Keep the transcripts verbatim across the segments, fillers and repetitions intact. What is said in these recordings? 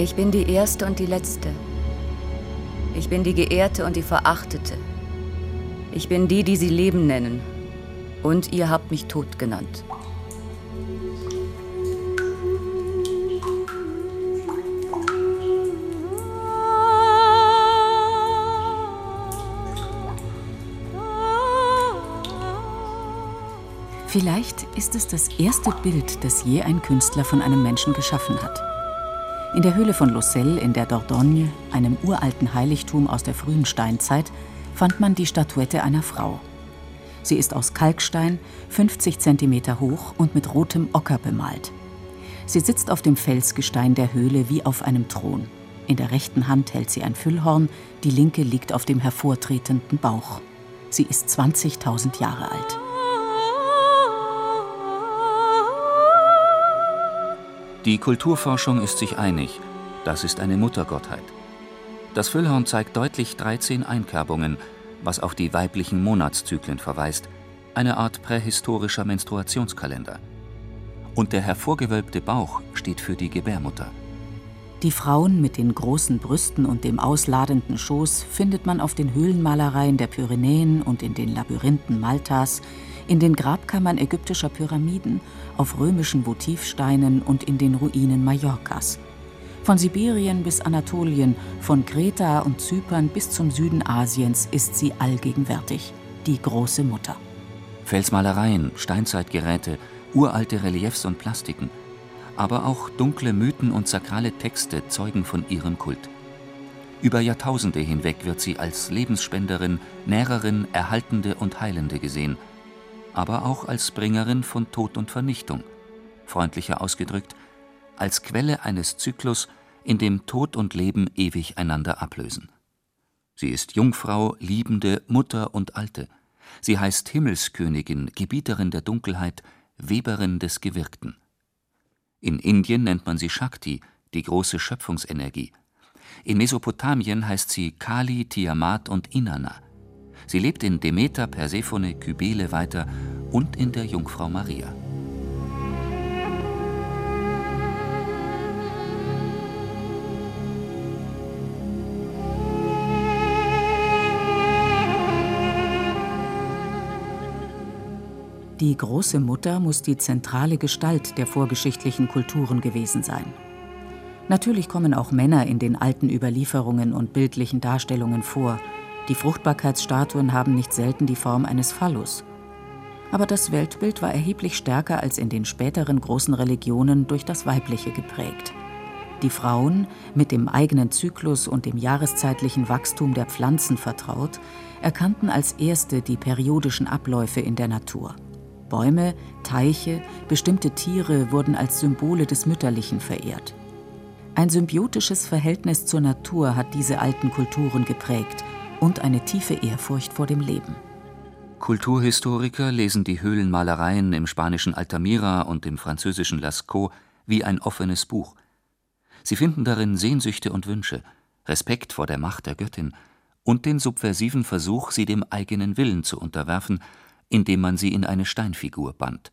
Ich bin die Erste und die Letzte. Ich bin die Geehrte und die Verachtete. Ich bin die, die sie Leben nennen. Und ihr habt mich tot genannt. Vielleicht ist es das erste Bild, das je ein Künstler von einem Menschen geschaffen hat. In der Höhle von Lucelle in der Dordogne, einem uralten Heiligtum aus der frühen Steinzeit, fand man die Statuette einer Frau. Sie ist aus Kalkstein, fünfzig Zentimeter hoch und mit rotem Ocker bemalt. Sie sitzt auf dem Felsgestein der Höhle wie auf einem Thron. In der rechten Hand hält sie ein Füllhorn, die linke liegt auf dem hervortretenden Bauch. Sie ist zwanzigtausend Jahre alt. Die Kulturforschung ist sich einig, das ist eine Muttergottheit. Das Füllhorn zeigt deutlich dreizehn Einkerbungen, was auf die weiblichen Monatszyklen verweist, eine Art prähistorischer Menstruationskalender. Und der hervorgewölbte Bauch steht für die Gebärmutter. Die Frauen mit den großen Brüsten und dem ausladenden Schoß findet man auf den Höhlenmalereien der Pyrenäen und in den Labyrinthen Maltas, in den Grabkammern ägyptischer Pyramiden, auf römischen Votivsteinen und in den Ruinen Mallorcas. Von Sibirien bis Anatolien, von Kreta und Zypern bis zum Süden Asiens ist sie allgegenwärtig, die große Mutter. Felsmalereien, Steinzeitgeräte, uralte Reliefs und Plastiken, aber auch dunkle Mythen und sakrale Texte zeugen von ihrem Kult. Über Jahrtausende hinweg wird sie als Lebensspenderin, Nährerin, Erhaltende und Heilende gesehen, aber auch als Bringerin von Tod und Vernichtung, freundlicher ausgedrückt, als Quelle eines Zyklus, in dem Tod und Leben ewig einander ablösen. Sie ist Jungfrau, Liebende, Mutter und Alte. Sie heißt Himmelskönigin, Gebieterin der Dunkelheit, Weberin des Gewirkten. In Indien nennt man sie Shakti, die große Schöpfungsenergie. In Mesopotamien heißt sie Kali, Tiamat und Inanna. Sie lebt in Demeter, Persephone, Kybele weiter und in der Jungfrau Maria. Die große Mutter muss die zentrale Gestalt der vorgeschichtlichen Kulturen gewesen sein. Natürlich kommen auch Männer in den alten Überlieferungen und bildlichen Darstellungen vor. Die Fruchtbarkeitsstatuen haben nicht selten die Form eines Phallus. Aber das Weltbild war erheblich stärker als in den späteren großen Religionen durch das Weibliche geprägt. Die Frauen, mit dem eigenen Zyklus und dem jahreszeitlichen Wachstum der Pflanzen vertraut, erkannten als erste die periodischen Abläufe in der Natur. Bäume, Teiche, bestimmte Tiere wurden als Symbole des Mütterlichen verehrt. Ein symbiotisches Verhältnis zur Natur hat diese alten Kulturen geprägt und eine tiefe Ehrfurcht vor dem Leben. Kulturhistoriker lesen die Höhlenmalereien im spanischen Altamira und im französischen Lascaux wie ein offenes Buch. Sie finden darin Sehnsüchte und Wünsche, Respekt vor der Macht der Göttin und den subversiven Versuch, sie dem eigenen Willen zu unterwerfen, indem man sie in eine Steinfigur band.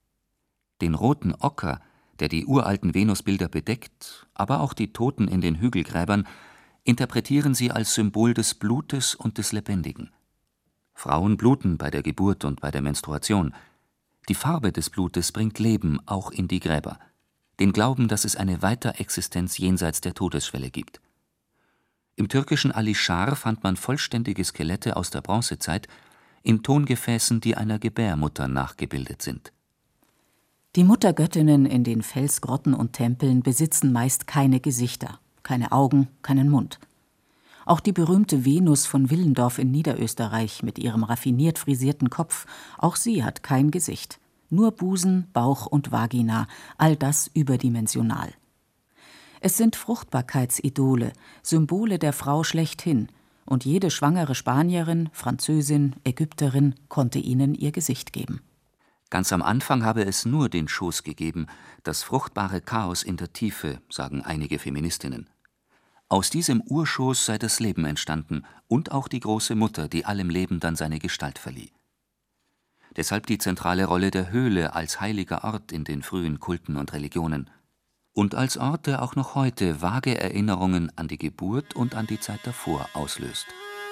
Den roten Ocker, der die uralten Venusbilder bedeckt, aber auch die Toten in den Hügelgräbern, interpretieren sie als Symbol des Blutes und des Lebendigen. Frauen bluten bei der Geburt und bei der Menstruation. Die Farbe des Blutes bringt Leben auch in die Gräber, den Glauben, dass es eine Weiterexistenz jenseits der Todesschwelle gibt. Im türkischen Alişar fand man vollständige Skelette aus der Bronzezeit in Tongefäßen, die einer Gebärmutter nachgebildet sind. Die Muttergöttinnen in den Felsgrotten und Tempeln besitzen meist keine Gesichter, keine Augen, keinen Mund. Auch die berühmte Venus von Willendorf in Niederösterreich mit ihrem raffiniert frisierten Kopf, auch sie hat kein Gesicht. Nur Busen, Bauch und Vagina, all das überdimensional. Es sind Fruchtbarkeitsidole, Symbole der Frau schlechthin, und jede schwangere Spanierin, Französin, Ägypterin konnte ihnen ihr Gesicht geben. Ganz am Anfang habe es nur den Schoß gegeben, das fruchtbare Chaos in der Tiefe, sagen einige Feministinnen. Aus diesem Urschoß sei das Leben entstanden und auch die große Mutter, die allem Leben dann seine Gestalt verlieh. Deshalb die zentrale Rolle der Höhle als heiliger Ort in den frühen Kulten und Religionen. und als Ort, der auch noch heute vage Erinnerungen an die Geburt und an die Zeit davor auslöst.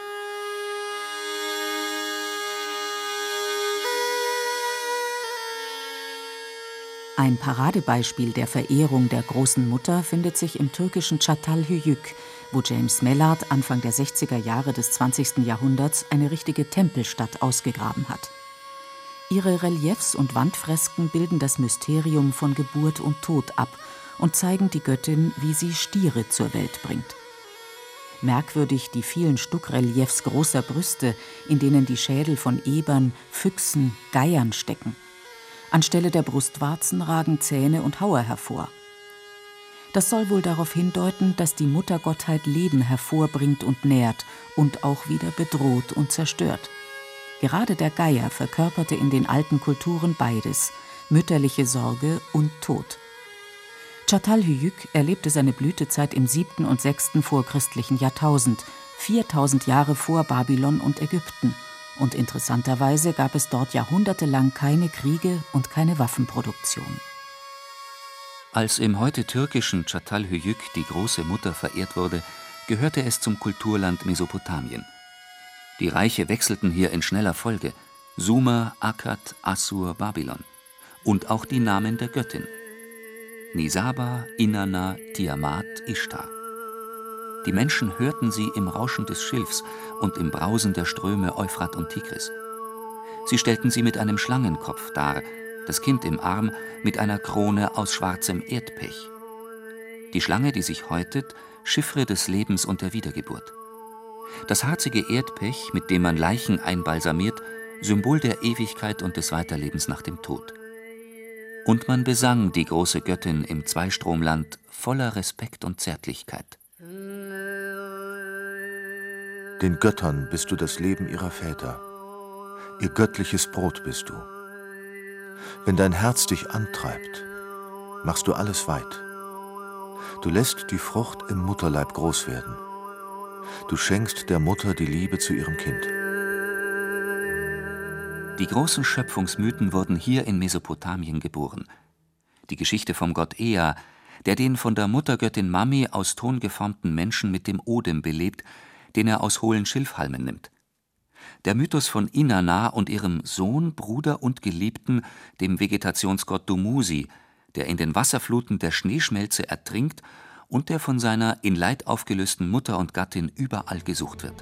Ein Paradebeispiel der Verehrung der Großen Mutter findet sich im türkischen Çatalhöyük, wo James Mellard Anfang der sechziger Jahre des zwanzigsten Jahrhunderts eine richtige Tempelstadt ausgegraben hat. Ihre Reliefs und Wandfresken bilden das Mysterium von Geburt und Tod ab und zeigen die Göttin, wie sie Stiere zur Welt bringt. Merkwürdig die vielen Stuckreliefs großer Brüste, in denen die Schädel von Ebern, Füchsen, Geiern stecken. Anstelle der Brustwarzen ragen Zähne und Hauer hervor. Das soll wohl darauf hindeuten, dass die Muttergottheit Leben hervorbringt und nährt und auch wieder bedroht und zerstört. Gerade der Geier verkörperte in den alten Kulturen beides, mütterliche Sorge und Tod. Çatalhöyük erlebte seine Blütezeit im siebten und sechsten vorchristlichen Jahrtausend, viertausend Jahre vor Babylon und Ägypten. Und interessanterweise gab es dort jahrhundertelang keine Kriege und keine Waffenproduktion. Als im heute türkischen Çatalhöyük die Große Mutter verehrt wurde, gehörte es zum Kulturland Mesopotamien. Die Reiche wechselten hier in schneller Folge: Sumer, Akkad, Assur, Babylon. Und auch die Namen der Göttin: Nisaba, Inanna, Tiamat, Ishtar. Die Menschen hörten sie im Rauschen des Schilfs und im Brausen der Ströme Euphrat und Tigris. Sie stellten sie mit einem Schlangenkopf dar, das Kind im Arm mit einer Krone aus schwarzem Erdpech. Die Schlange, die sich häutet, Chiffre des Lebens und der Wiedergeburt. Das harzige Erdpech, mit dem man Leichen einbalsamiert, Symbol der Ewigkeit und des Weiterlebens nach dem Tod. Und man besang die große Göttin im Zweistromland voller Respekt und Zärtlichkeit. Den Göttern bist du das Leben ihrer Väter. Ihr göttliches Brot bist du. Wenn dein Herz dich antreibt, machst du alles weit. Du lässt die Frucht im Mutterleib groß werden. Du schenkst der Mutter die Liebe zu ihrem Kind. Die großen Schöpfungsmythen wurden hier in Mesopotamien geboren. Die Geschichte vom Gott Ea, der den von der Muttergöttin Mami aus Ton geformten Menschen mit dem Odem belebt, den er aus hohlen Schilfhalmen nimmt. Der Mythos von Inanna und ihrem Sohn, Bruder und Geliebten, dem Vegetationsgott Dumuzi, der in den Wasserfluten der Schneeschmelze ertrinkt und der von seiner in Leid aufgelösten Mutter und Gattin überall gesucht wird.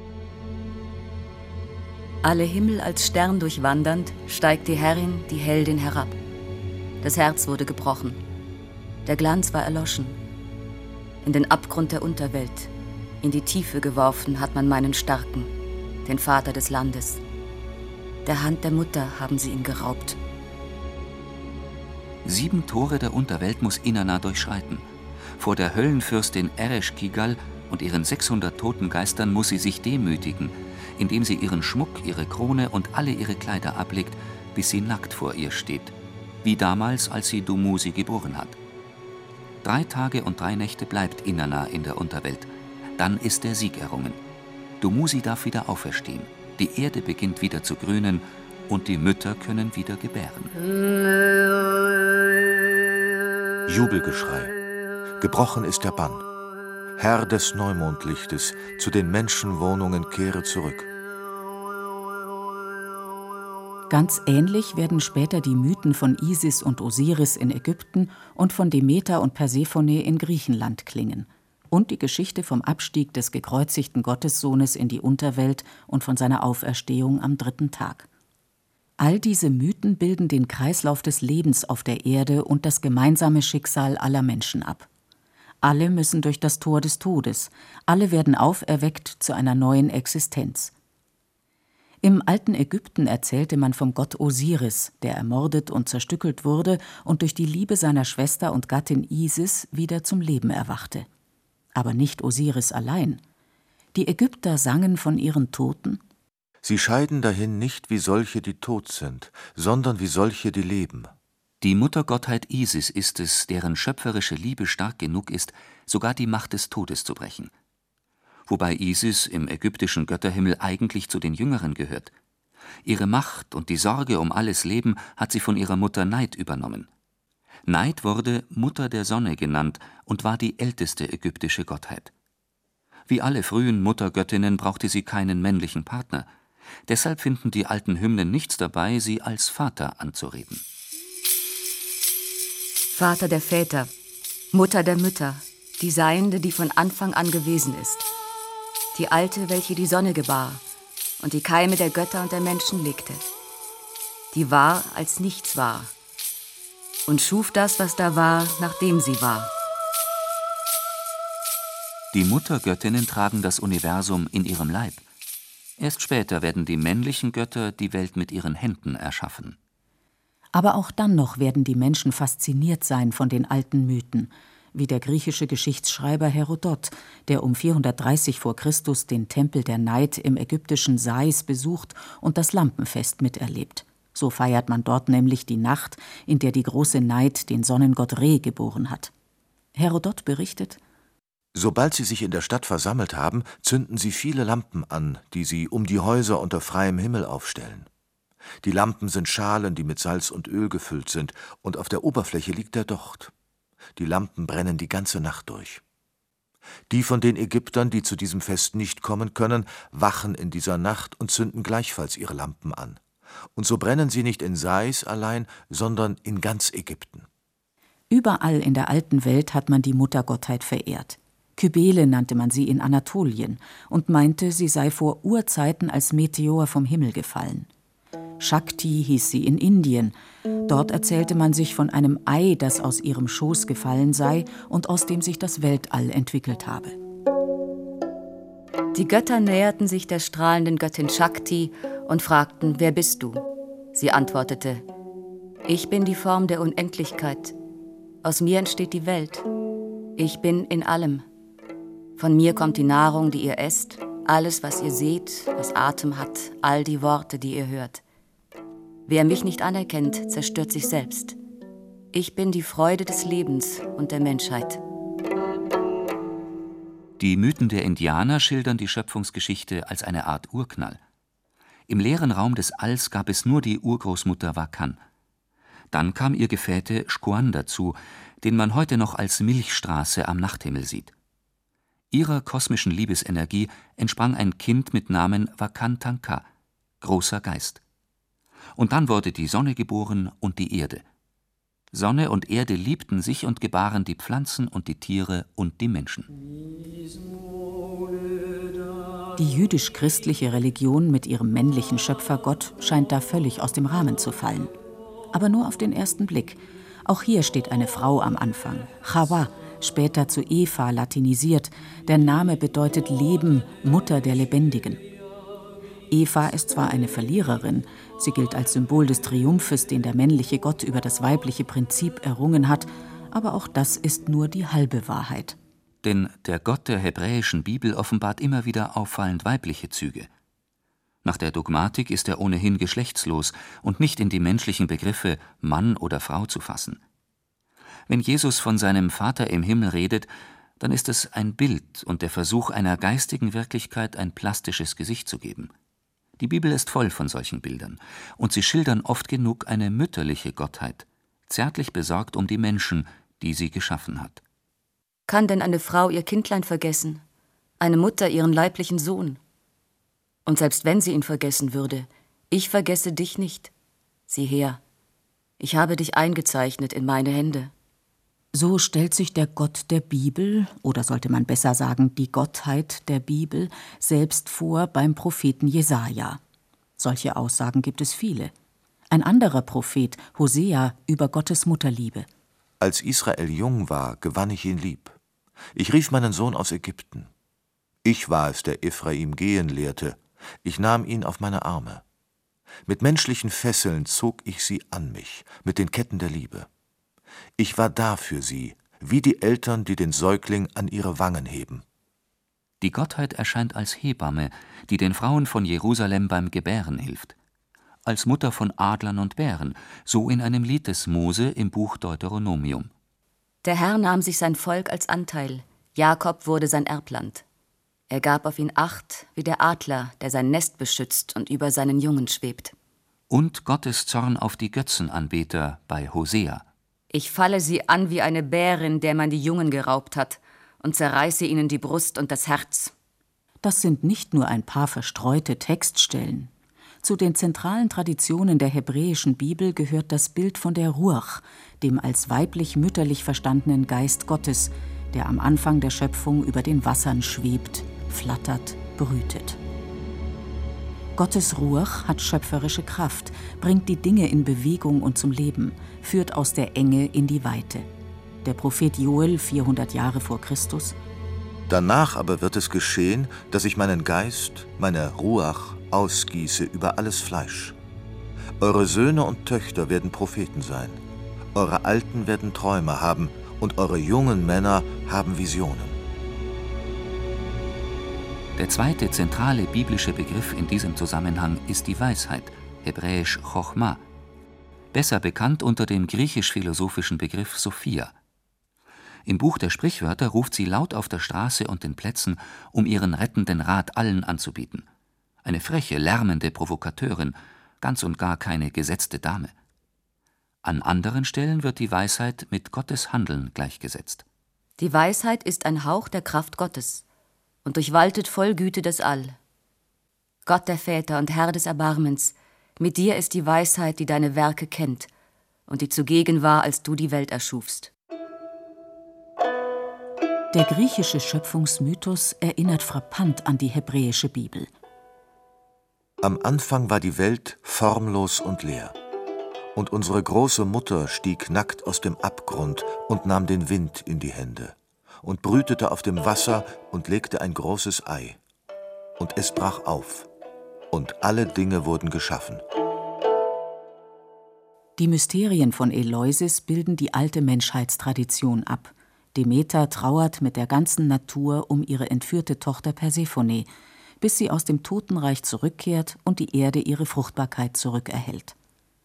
Alle Himmel als Stern durchwandernd, steigt die Herrin, die Heldin, herab. Das Herz wurde gebrochen. Der Glanz war erloschen. In den Abgrund der Unterwelt, in die Tiefe geworfen, hat man meinen Starken, den Vater des Landes. Der Hand der Mutter haben sie ihn geraubt. Sieben Tore der Unterwelt muss Inanna durchschreiten. Vor der Höllenfürstin Eresh-Kigal und ihren sechshundert toten Geistern muss sie sich demütigen, indem sie ihren Schmuck, ihre Krone und alle ihre Kleider ablegt, bis sie nackt vor ihr steht, wie damals, als sie Dumuzi geboren hat. Drei Tage und drei Nächte bleibt Inanna in der Unterwelt. Dann ist der Sieg errungen. Dumuzi darf wieder auferstehen, die Erde beginnt wieder zu grünen und die Mütter können wieder gebären. Jubelgeschrei. Gebrochen ist der Bann. Herr des Neumondlichtes, zu den Menschenwohnungen kehre zurück. Ganz ähnlich werden später die Mythen von Isis und Osiris in Ägypten und von Demeter und Persephone in Griechenland klingen. Und die Geschichte vom Abstieg des gekreuzigten Gottessohnes in die Unterwelt und von seiner Auferstehung am dritten Tag. All diese Mythen bilden den Kreislauf des Lebens auf der Erde und das gemeinsame Schicksal aller Menschen ab. Alle müssen durch das Tor des Todes, alle werden auferweckt zu einer neuen Existenz. Im alten Ägypten erzählte man vom Gott Osiris, der ermordet und zerstückelt wurde und durch die Liebe seiner Schwester und Gattin Isis wieder zum Leben erwachte. Aber nicht Osiris allein. Die Ägypter sangen von ihren Toten: Sie scheiden dahin nicht wie solche, die tot sind, sondern wie solche, die leben. Die Muttergottheit Isis ist es, deren schöpferische Liebe stark genug ist, sogar die Macht des Todes zu brechen. Wobei Isis im ägyptischen Götterhimmel eigentlich zu den Jüngeren gehört. Ihre Macht und die Sorge um alles Leben hat sie von ihrer Mutter Neid übernommen. Neid wurde Mutter der Sonne genannt und war die älteste ägyptische Gottheit. Wie alle frühen Muttergöttinnen brauchte sie keinen männlichen Partner. Deshalb finden die alten Hymnen nichts dabei, sie als Vater anzureden. Vater der Väter, Mutter der Mütter, die Seiende, die von Anfang an gewesen ist. Die Alte, welche die Sonne gebar und die Keime der Götter und der Menschen legte. Die war, als nichts war, und schuf das, was da war, nachdem sie war. Die Muttergöttinnen tragen das Universum in ihrem Leib. Erst später werden die männlichen Götter die Welt mit ihren Händen erschaffen. Aber auch dann noch werden die Menschen fasziniert sein von den alten Mythen, wie der griechische Geschichtsschreiber Herodot, der um vierhundertdreißig vor Christus den Tempel der Neid im ägyptischen Sais besucht und das Lampenfest miterlebt. So feiert man dort nämlich die Nacht, in der die große Neid den Sonnengott Re geboren hat. Herodot berichtet: Sobald sie sich in der Stadt versammelt haben, zünden sie viele Lampen an, die sie um die Häuser unter freiem Himmel aufstellen. Die Lampen sind Schalen, die mit Salz und Öl gefüllt sind, und auf der Oberfläche liegt der Docht. Die Lampen brennen die ganze Nacht durch. Die von den Ägyptern, die zu diesem Fest nicht kommen können, wachen in dieser Nacht und zünden gleichfalls ihre Lampen an. Und so brennen sie nicht in Sais allein, sondern in ganz Ägypten. Überall in der alten Welt hat man die Muttergottheit verehrt. Kybele nannte man sie in Anatolien und meinte, sie sei vor Urzeiten als Meteor vom Himmel gefallen. Shakti hieß sie in Indien. Dort erzählte man sich von einem Ei, das aus ihrem Schoß gefallen sei und aus dem sich das Weltall entwickelt habe. Die Götter näherten sich der strahlenden Göttin Shakti und fragten: Wer bist du? Sie antwortete: Ich bin die Form der Unendlichkeit. Aus mir entsteht die Welt. Ich bin in allem. Von mir kommt die Nahrung, die ihr esst, alles, was ihr seht, was Atem hat, all die Worte, die ihr hört. Wer mich nicht anerkennt, zerstört sich selbst. Ich bin die Freude des Lebens und der Menschheit. Die Mythen der Indianer schildern die Schöpfungsgeschichte als eine Art Urknall. Im leeren Raum des Alls gab es nur die Urgroßmutter Wakan. Dann kam ihr Gefährte Shkuan dazu, den man heute noch als Milchstraße am Nachthimmel sieht. Ihrer kosmischen Liebesenergie entsprang ein Kind mit Namen Wakan Tanka, großer Geist. Und dann wurde die Sonne geboren und die Erde. Sonne und Erde liebten sich und gebaren die Pflanzen und die Tiere und die Menschen. Die jüdisch-christliche Religion mit ihrem männlichen Schöpfergott scheint da völlig aus dem Rahmen zu fallen. Aber nur auf den ersten Blick. Auch hier steht eine Frau am Anfang, Chawa, später zu Eva latinisiert. Der Name bedeutet Leben, Mutter der Lebendigen. Eva ist zwar eine Verliererin, sie gilt als Symbol des Triumphes, den der männliche Gott über das weibliche Prinzip errungen hat, aber auch das ist nur die halbe Wahrheit. Denn der Gott der hebräischen Bibel offenbart immer wieder auffallend weibliche Züge. Nach der Dogmatik ist er ohnehin geschlechtslos und nicht in die menschlichen Begriffe Mann oder Frau zu fassen. Wenn Jesus von seinem Vater im Himmel redet, dann ist es ein Bild und der Versuch, einer geistigen Wirklichkeit ein plastisches Gesicht zu geben. Die Bibel ist voll von solchen Bildern, und sie schildern oft genug eine mütterliche Gottheit, zärtlich besorgt um die Menschen, die sie geschaffen hat. Kann denn eine Frau ihr Kindlein vergessen, eine Mutter ihren leiblichen Sohn? Und selbst wenn sie ihn vergessen würde, ich vergesse dich nicht. Sieh her, ich habe dich eingezeichnet in meine Hände. So stellt sich der Gott der Bibel, oder sollte man besser sagen, die Gottheit der Bibel, selbst vor beim Propheten Jesaja. Solche Aussagen gibt es viele. Ein anderer Prophet, Hosea, über Gottes Mutterliebe. Als Israel jung war, gewann ich ihn lieb. Ich rief meinen Sohn aus Ägypten. Ich war es, der Ephraim gehen lehrte. Ich nahm ihn auf meine Arme. Mit menschlichen Fesseln zog ich sie an mich, mit den Ketten der Liebe. Ich war da für sie, wie die Eltern, die den Säugling an ihre Wangen heben. Die Gottheit erscheint als Hebamme, die den Frauen von Jerusalem beim Gebären hilft. Als Mutter von Adlern und Bären, so in einem Lied des Mose im Buch Deuteronomium. Der Herr nahm sich sein Volk als Anteil, Jakob wurde sein Erbland. Er gab auf ihn Acht, wie der Adler, der sein Nest beschützt und über seinen Jungen schwebt. Und Gottes Zorn auf die Götzenanbeter bei Hosea. Ich falle sie an wie eine Bärin, der man die Jungen geraubt hat, und zerreiße ihnen die Brust und das Herz. Das sind nicht nur ein paar verstreute Textstellen. Zu den zentralen Traditionen der hebräischen Bibel gehört das Bild von der Ruach, dem als weiblich-mütterlich verstandenen Geist Gottes, der am Anfang der Schöpfung über den Wassern schwebt, flattert, brütet. Gottes Ruach hat schöpferische Kraft, bringt die Dinge in Bewegung und zum Leben, führt aus der Enge in die Weite. Der Prophet Joel, vierhundert Jahre vor Christus: Danach aber wird es geschehen, dass ich meinen Geist, meine Ruach, ausgieße über alles Fleisch. Eure Söhne und Töchter werden Propheten sein, eure Alten werden Träume haben und eure jungen Männer haben Visionen. Der zweite zentrale biblische Begriff in diesem Zusammenhang ist die Weisheit, hebräisch Chochma, besser bekannt unter dem griechisch-philosophischen Begriff Sophia. Im Buch der Sprichwörter ruft sie laut auf der Straße und den Plätzen, um ihren rettenden Rat allen anzubieten. Eine freche, lärmende Provokateurin, ganz und gar keine gesetzte Dame. An anderen Stellen wird die Weisheit mit Gottes Handeln gleichgesetzt. Die Weisheit ist ein Hauch der Kraft Gottes und durchwaltet voll Güte das All. Gott der Väter und Herr des Erbarmens, mit dir ist die Weisheit, die deine Werke kennt und die zugegen war, als du die Welt erschufst. Der griechische Schöpfungsmythos erinnert frappant an die hebräische Bibel. Am Anfang war die Welt formlos und leer. Und unsere große Mutter stieg nackt aus dem Abgrund und nahm den Wind in die Hände und brütete auf dem Wasser und legte ein großes Ei. Und es brach auf, und alle Dinge wurden geschaffen. Die Mysterien von Eleusis bilden die alte Menschheitstradition ab. Demeter trauert mit der ganzen Natur um ihre entführte Tochter Persephone, bis sie aus dem Totenreich zurückkehrt und die Erde ihre Fruchtbarkeit zurückerhält.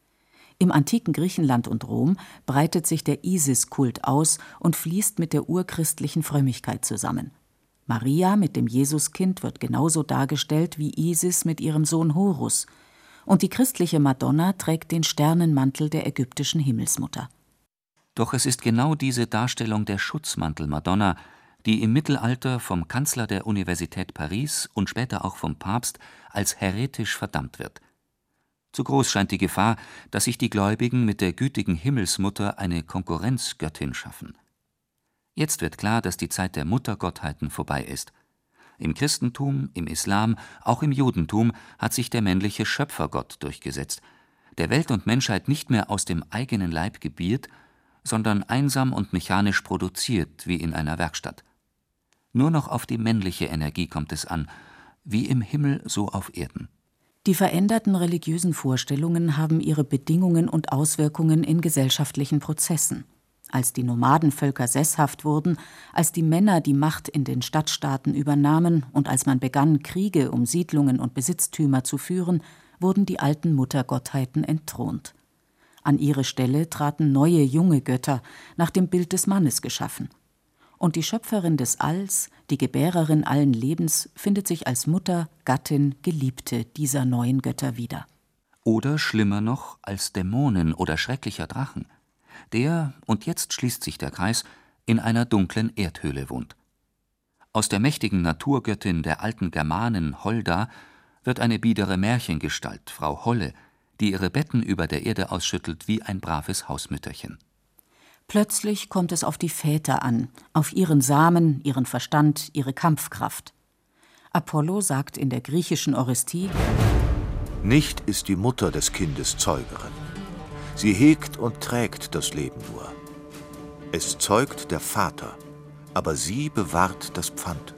Im antiken Griechenland und Rom breitet sich der Isis-Kult aus und fließt mit der urchristlichen Frömmigkeit zusammen. Maria mit dem Jesuskind wird genauso dargestellt wie Isis mit ihrem Sohn Horus, und die christliche Madonna trägt den Sternenmantel der ägyptischen Himmelsmutter. Doch es ist genau diese Darstellung der Schutzmantel-Madonna, die im Mittelalter vom Kanzler der Universität Paris und später auch vom Papst als häretisch verdammt wird. Zu groß scheint die Gefahr, dass sich die Gläubigen mit der gütigen Himmelsmutter eine Konkurrenzgöttin schaffen. Jetzt wird klar, dass die Zeit der Muttergottheiten vorbei ist. Im Christentum, im Islam, auch im Judentum hat sich der männliche Schöpfergott durchgesetzt, der Welt und Menschheit nicht mehr aus dem eigenen Leib gebiert, sondern einsam und mechanisch produziert wie in einer Werkstatt. Nur noch auf die männliche Energie kommt es an, wie im Himmel so auf Erden. Die veränderten religiösen Vorstellungen haben ihre Bedingungen und Auswirkungen in gesellschaftlichen Prozessen. Als die Nomadenvölker sesshaft wurden, als die Männer die Macht in den Stadtstaaten übernahmen und als man begann, Kriege um Siedlungen und Besitztümer zu führen, wurden die alten Muttergottheiten entthront. An ihre Stelle traten neue junge Götter, nach dem Bild des Mannes geschaffen. Und die Schöpferin des Alls, die Gebärerin allen Lebens, findet sich als Mutter, Gattin, Geliebte dieser neuen Götter wieder. Oder schlimmer noch, als Dämonen oder schrecklicher Drachen, der, und jetzt schließt sich der Kreis, in einer dunklen Erdhöhle wohnt. Aus der mächtigen Naturgöttin der alten Germanen, Holda, wird eine biedere Märchengestalt, Frau Holle, die ihre Betten über der Erde ausschüttelt wie ein braves Hausmütterchen. Plötzlich kommt es auf die Väter an, auf ihren Samen, ihren Verstand, ihre Kampfkraft. Apollo sagt in der griechischen Orestie: Nicht ist die Mutter des Kindes Zeugerin. Sie hegt und trägt das Leben nur. Es zeugt der Vater, aber sie bewahrt das Pfand.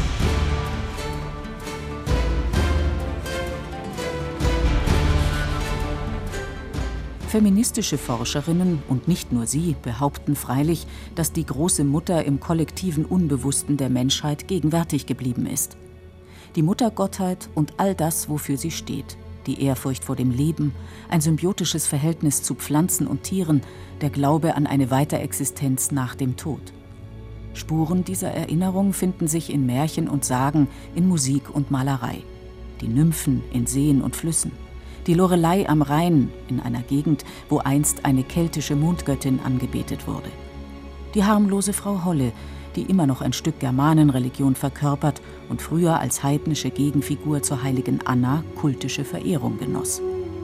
Feministische Forscherinnen, und nicht nur sie, behaupten freilich, dass die große Mutter im kollektiven Unbewussten der Menschheit gegenwärtig geblieben ist. Die Muttergottheit und all das, wofür sie steht, die Ehrfurcht vor dem Leben, ein symbiotisches Verhältnis zu Pflanzen und Tieren, der Glaube an eine Weiterexistenz nach dem Tod. Spuren dieser Erinnerung finden sich in Märchen und Sagen, in Musik und Malerei. Die Nymphen in Seen und Flüssen, Die Lorelei am Rhein, in einer Gegend, wo einst eine keltische Mondgöttin angebetet wurde. Die harmlose Frau Holle, die immer noch ein Stück Germanenreligion verkörpert und früher als heidnische Gegenfigur zur heiligen Anna kultische Verehrung genoss.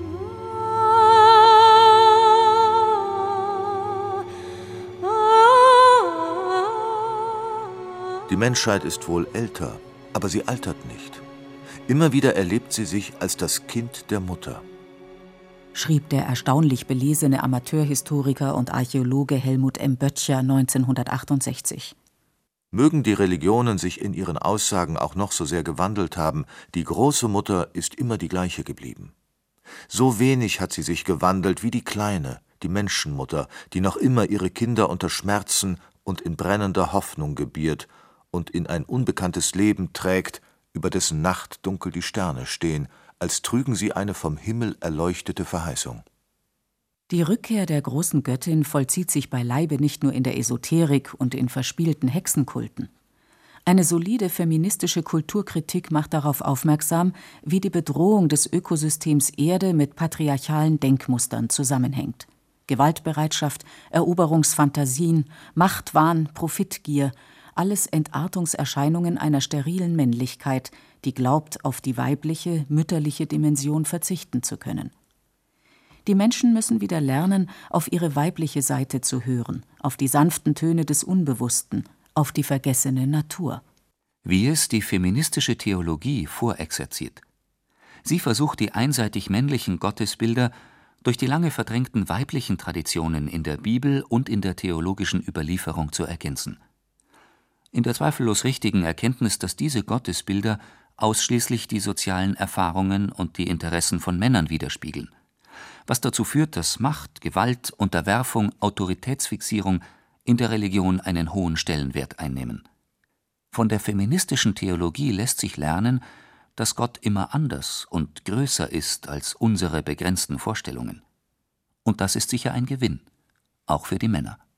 Die Menschheit ist wohl älter, aber sie altert nicht. Immer wieder erlebt sie sich als das Kind der Mutter. Schrieb der erstaunlich belesene Amateurhistoriker und Archäologe Helmut M. Böttcher neunzehnhundertachtundsechzig. Mögen die Religionen sich in ihren Aussagen auch noch so sehr gewandelt haben, die große Mutter ist immer die gleiche geblieben. So wenig hat sie sich gewandelt wie die kleine, die Menschenmutter, die noch immer ihre Kinder unter Schmerzen und in brennender Hoffnung gebiert und in ein unbekanntes Leben trägt, über dessen Nachtdunkel die Sterne stehen, als trügen sie eine vom Himmel erleuchtete Verheißung. Die Rückkehr der großen Göttin vollzieht sich beileibe nicht nur in der Esoterik und in verspielten Hexenkulten. Eine solide feministische Kulturkritik macht darauf aufmerksam, wie die Bedrohung des Ökosystems Erde mit patriarchalen Denkmustern zusammenhängt. Gewaltbereitschaft, Eroberungsfantasien, Machtwahn, Profitgier – alles Entartungserscheinungen einer sterilen Männlichkeit, die glaubt, auf die weibliche, mütterliche Dimension verzichten zu können. Die Menschen müssen wieder lernen, auf ihre weibliche Seite zu hören, auf die sanften Töne des Unbewussten, auf die vergessene Natur. Wie es die feministische Theologie vorexerziert. Sie versucht, die einseitig männlichen Gottesbilder durch die lange verdrängten weiblichen Traditionen in der Bibel und in der theologischen Überlieferung zu ergänzen. In der zweifellos richtigen Erkenntnis, dass diese Gottesbilder ausschließlich die sozialen Erfahrungen und die Interessen von Männern widerspiegeln, was dazu führt, dass Macht, Gewalt, Unterwerfung, Autoritätsfixierung in der Religion einen hohen Stellenwert einnehmen. Von der feministischen Theologie lässt sich lernen, dass Gott immer anders und größer ist als unsere begrenzten Vorstellungen. Und das ist sicher ein Gewinn, auch für die Männer.